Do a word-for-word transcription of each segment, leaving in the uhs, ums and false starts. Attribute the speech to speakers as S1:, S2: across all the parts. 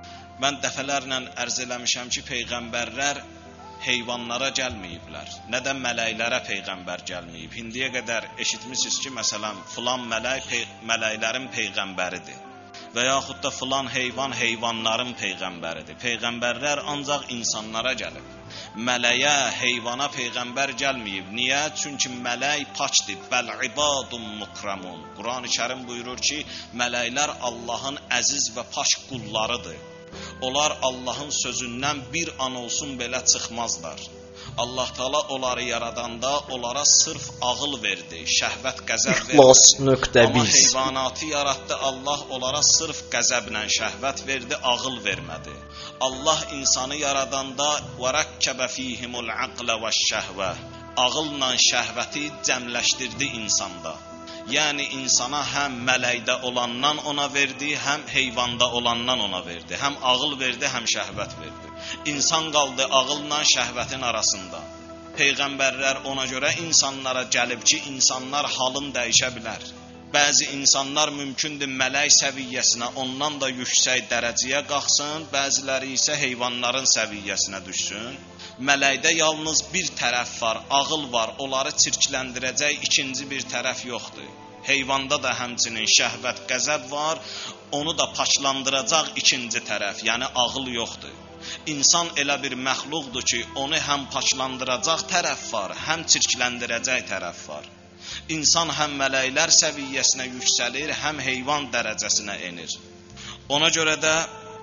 S1: Mən dəfələrlə ərz eləmişəm ki, peyğəmbərlər heyvanlara gəlməyiblər. Nədən mələklərə peyğəmbər gəlməyib? İndiyə qədər eşitmişsiniz ki, məsələn, filan mələk pey mələklərin peyğəmbəridir. Və yaxud da filan heyvan heyvanların peyğəmbəridir. Peyğəmbərlər ancaq insanlara gəlib. Mələyə, heyvana peyğəmbər gəlməyib. Niyə? Çünki mələk paçdır. Bəl ibadun mukramun. Quran-ı Kərim buyurur ki, mələklər Allahın əziz və paç qullarıdır. Onlar Allahın sözündən bir an olsun belə çıxmazlar. Allah Taala onları yaradanda onlara sırf ağıl verdi, şəhvət, qəzəb verdi. Amma heyvanatı yaratdı Allah, onlara sırf qəzəblə şəhvət verdi, ağıl vermədi. Allah insanı yaradanda varakkəbə fihimul aqla veş-şəhvə. Ağılla şəhvəti cəmləşdirdi insanda. Yəni insana həm mələkdə olandan ona verdi, həm heyvanda olandan ona verdi. Həm ağıl verdi, həm şəhvət verdi. İnsan qaldı ağılla şəhvətin arasında. Peyğəmbərlər ona görə insanlara gəlib ki, insanlar halın dəyişə bilər. Bəzi insanlar mümkündür mələk səviyyəsinə, ondan da yüksək dərəcəyə qalxsın, bəziləri isə heyvanların səviyyəsinə düşsün. Mələkdə yalnız bir tərəf var, ağıl var, onları çirkləndirəcək ikinci bir tərəf yoxdur. Heyvanda da həmçinin şəhvət, qəzəb var, onu da paçlandıracaq ikinci tərəf, yəni ağıl yoxdur. İnsan elə bir məxluqdur ki, onu həm paçlandıracaq tərəf var, həm çirkləndirəcək tərəf var. İnsan həm mələklər səviyyəsinə yüksəlir, həm heyvan dərəcəsinə enir. Ona görə də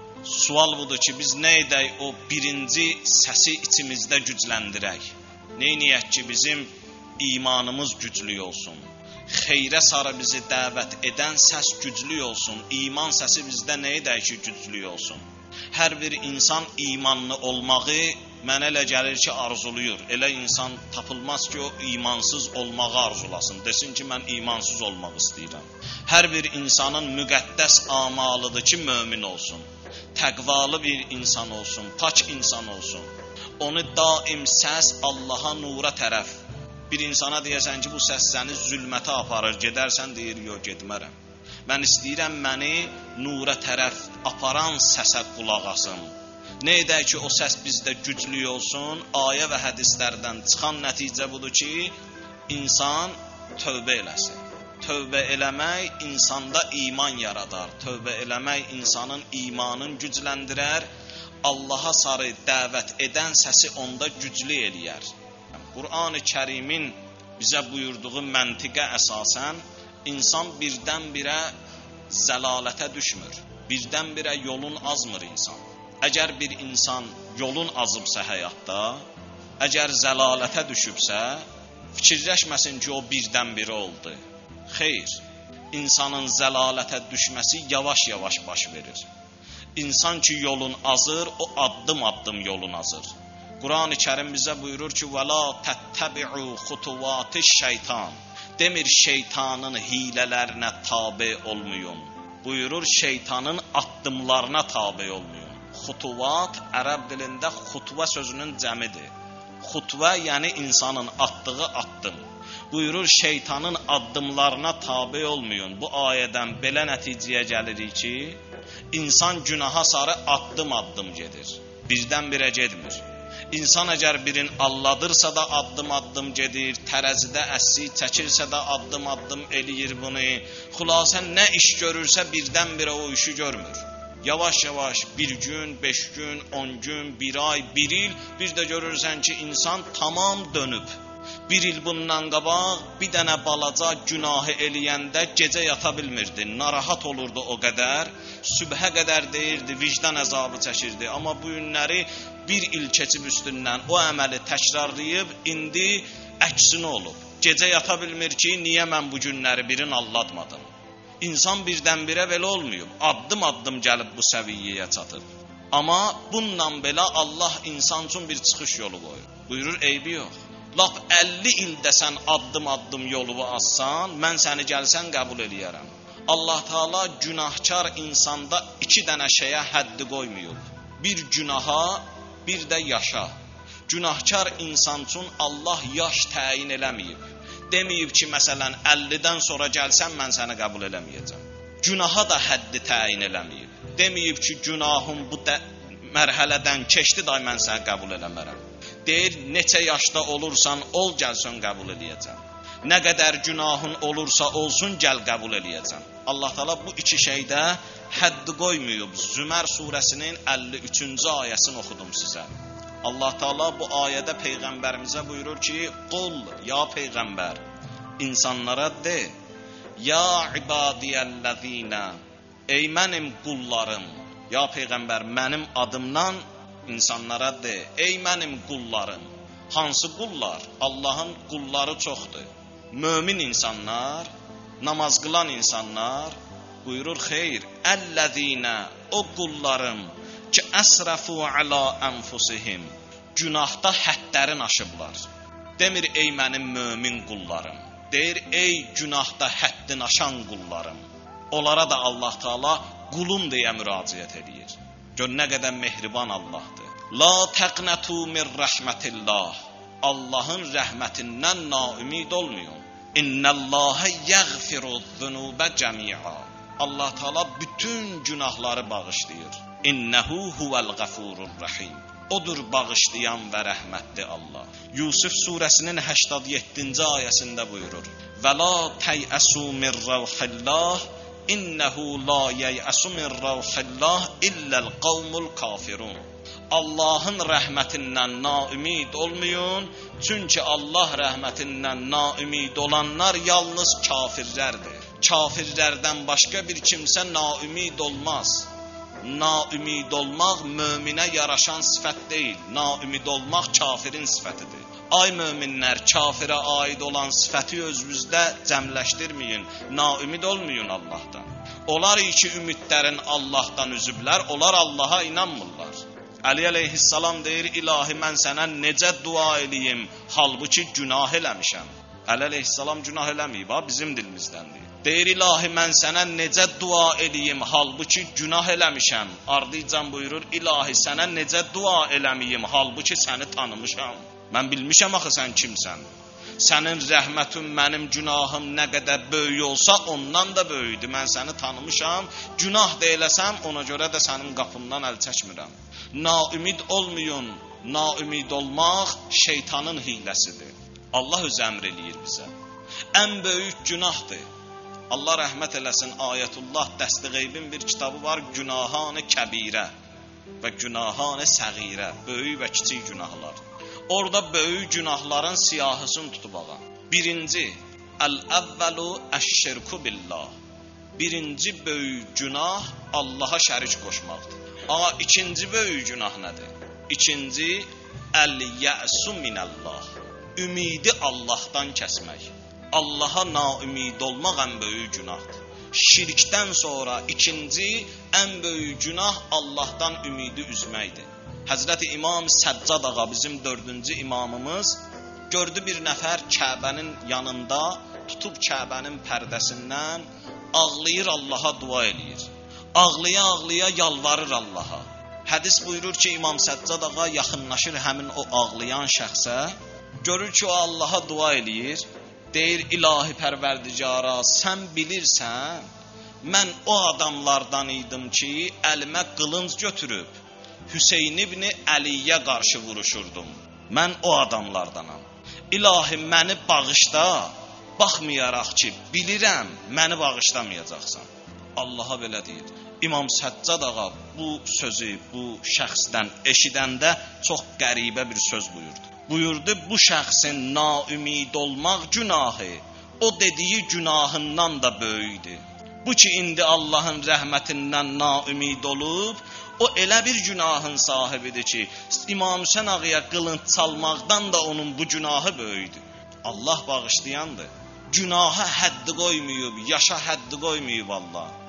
S1: sual budur ki, biz nə edək o birinci səsi içimizdə gücləndirək? Neyniyək ki, bizim imanımız güclü olsun? Xeyrə sarı bizi dəvət edən səs güclü olsun. İman səsi bizdə nə edək ki, güclü olsun? Hər bir insan imanlı olmağı mənə elə gəlir ki, arzuluyur. Elə insan tapılmaz ki, o imansız olmağı arzulasın. Desin ki, mən imansız olmaq istəyirəm. Hər bir insanın müqəddəs amalıdır ki, mömin olsun. Təqvalı bir insan olsun, pak insan olsun. Onu daim səs Allaha, nura tərəf. Bir insana deyəsən ki, bu səs səni zülmətə aparır, gedərsən, deyir, yox, getmərəm. Mən istəyirəm məni nura tərəf aparan səsə qulaq asım. Nə edək ki, o səs bizdə güclü olsun? Ayə və hədislərdən çıxan nəticə budur ki, insan tövbə eləsin. Tövbə eləmək insanda iman yaradar. Tövbə eləmək insanın imanını gücləndirər. Allaha sarı dəvət edən səsi onda güclü eləyər. Quran-ı Kərimin bizə buyurduğu məntiqə əsasən insan birdən-birə zəlalətə düşmür. Birdən-birə yolun azmır insan. Əgər bir insan yolun azıbsa həyatda, əgər zəlalətə düşübsə, fikirləşməsin ki, o birdən-birə oldu. Xeyr, insanın zəlalətə düşməsi yavaş-yavaş baş verir. İnsan ki, yolun azır, o addım-addım yolun azır. Quran-ı Kərim bizə buyurur ki, وَلَا تَتَّبِعُوا خُطُوَاتِ الشَّيْطَانِ Demir, şeytanın hilələrinə tabi olmayın. Buyurur, şeytanın addımlarına tabi olmayın. Xutuvat, ərəb dilində xutva sözünün cəmidir. Xutva, yəni insanın atdığı addım. Buyurur, şeytanın addımlarına tabi olmayın. Bu ayədən belə nəticəyə gəlirik ki, insan günaha sarı addım-addım gedir. Birdən-birə getmir. İnsan əgər birin alladırsa da addım-addım gedir, tərəzidə əssi çəkirsə də addım-addım eləyir bunu. Xülasən nə iş görürsə birdən-birə o işi görmür. Yavaş-yavaş bir gün, beş gün, on gün, bir ay, bir il, bir də görürsən ki, insan tamam dönüb. Bir il bundan qabaq bir dənə balaca günahı eləyəndə gecə yata bilmirdi, narahat olurdu o qədər, sübhə qədər deyirdi, vicdan əzabı çəkirdi. Amma bu günləri bir il keçib üstündən o əməli təkrarlayıb, indi əksinə olub. Gecə yata bilmir ki, niyə mən bu günləri birini allatmadım? İnsan birdən-birə belə olmayıb, addım-addım gəlib bu səviyyəyə çatıb. Amma bununla belə Allah insan üçün bir çıxış yolu qoyur. Buyurur, eybi yox. Lap əlli ildə sən addım-addım yolu azsan, mən səni gəlsən qəbul eləyərəm. Allah Taala günahkar insanda iki dənə şeyə həddi qoymayıb. Bir günaha, bir də yaşa. Günahkar insan üçün Allah yaş təyin eləməyib. Deməyib ki, məsələn, əllidən sonra gəlsən, mən səni qəbul eləməyəcəm. Günaha da həddi təyin eləməyib. deməyib ki, günahım bu mərhələdən keçdi, day mən səni qəbul eləmərəm. Deyir, neçə yaşda olursan, ol, gəlsən qəbul eləyəcəm. Nə qədər günahın olursa olsun, gəl qəbul eləyəcəm. Allah Teala bu iki şeydə həddi qoymayıb. Zümər surəsinin əlli üçüncü ayəsini oxudum sizə. Allah Teala bu ayədə Peyğəmbərimizə buyurur ki, qul, ya Peyğəmbər, insanlara de, ya ibadiyəl-ləzīnə, ey mənim qullarım, ya Peyğəmbər, mənim adımdan insanlara de, ey mənim qullarım. Hansı qullar? Allahın qulları çoxdur. Mömin insanlar, namaz qılan insanlar, buyurur, xeyr, əlləzīnə, o qullarım ki, əsrəfu alə ənfusihim, günahda həddlərin aşıblar. Demir, ey mənim mömin qullarım. Deyir, ey günahda həddin aşan qullarım. Onlara da Allah Teala qulum deyə müraciət edir. Gör nə qədər mehriban Allahdır. La təqnətu min rəhmətillah. Allahın rəhmətindən naümid olmayın. İnnəlləhə yəğfiruz-zunubə cəmi'a. Allah Teala bütün günahları bağışlayır. İnnehu huvel-gafurur-rahim. Odur bağışlayan və rəhmətli Allah. Yusuf surəsinin həştad yeddinci ayəsində buyurur: "Və la təyəsu min ravhillah, innehu la yəyəsu min ravhillah illəl qavmul kafirun." Allahın rəhmətindən naümid olmayın, çünki Allah rəhmətindən naümid olanlar yalnız kafirlərdir. Kafirlərdən başqa bir kimsə naümid olmaz. Naümid olmaq möminə yaraşan sifət deyil, naümid olmaq kafirin sifətidir. Ay möminlər, kafirə aid olan sifəti özünüzdə cəmləşdirməyin, naümid olmayın Allahdan. Onlar ki, ümidlərin Allahdan üzüblər, onlar Allaha inanmırlar. Əli əleyhissalam deyir, ilahi mən sənə necə dua eləyim, halbuki günah eləmişəm. Əli əleyhissalam günah eləməyib, ha, bizim dilimizdəndir. Deyir, ilahi mən sənə necə dua eləyim, halbuki günah eləmişəm. Ardıcan buyurur, ilahi sənə necə dua eləməyim, halbuki səni tanımışam. Mən bilmişəm axı sən kimsən. Sənin rəhmətin mənim günahım nə qədər böyük olsa ondan da böyükdür. Mən səni tanımışam, günah da eləsəm ona görə də sənin qapından əl çəkmirəm. Naümid olmayın, naümid olmaq şeytanın hiləsidir. Allah öz əmr eləyir bizə. Ən böyük günahdır. Allah rəhmət eləsin, Ayətullah Dəsti-Qeybin bir kitabı var, Günahan-ı Kəbirə və Günahan-ı Səğirə, böyük və kiçik günahlar. Orada böyük günahların siyahısını tutub ağa. Birinci, əl-əvvəlu əş-şirku billah. Birinci böyük günah Allaha şərik qoşmaqdır. Ağa, ikinci böyük günah nədir? İkinci, əl-yə'su minəllah. Ümidi Allahdan kəsmək. Allaha naümid olmaq ən böyük günahdır. Şirkdən sonra ikinci, ən böyük günah Allahdan ümidi üzməkdir. Həzrəti İmam Səccad ağa, bizim dördüncü imamımız, gördü bir nəfər Kəbənin yanında, tutub Kəbənin pərdəsindən, ağlayır, Allaha dua eləyir. Ağlaya-ağlaya yalvarır Allaha. Hədis buyurur ki, İmam Səccad ağa yaxınlaşır həmin o ağlayan şəxsə, görür ki, o Allaha dua eləyir, deyir, ilahi pərverdigara, sən bilirsən, mən o adamlardan idim ki, əlimə qılınc götürüb, Hüseyin ibn Əliyə qarşı vuruşurdum. Mən o adamlardanam. İlahi, məni bağışla, baxmayaraq ki, bilirəm, məni bağışlamayacaqsan. Allaha belə deyir. İmam Səccad ağa bu sözü, bu şəxsdən eşidəndə çox qəribə bir söz buyurdu. Buyurdu, bu şəxsin naümid olmaq günahı, o dediyi günahından da böyükdür. Bu ki, indi Allahın rəhmətindən naümid olub, o elə bir günahın sahibidir ki, İmam Hüseyn ağaya qılınc çalmaqdan da onun bu günahı böyükdür. Allah bağışlayandır. Günaha həddi qoymayıb, yaşa həddi qoymayıb Allah.